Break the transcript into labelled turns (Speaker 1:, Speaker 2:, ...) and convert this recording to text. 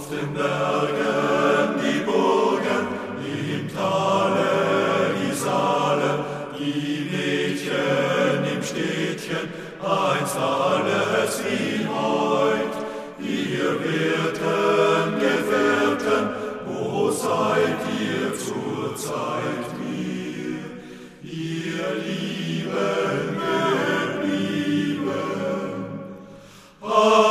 Speaker 1: den Bergen die Burgen, im Tale die Saale, die Mädchen im Städtchen, einst alles wie heut. Ihr werten Gefährten, wo seid ihr zur Zeit mir, ihr Lieben geblieben?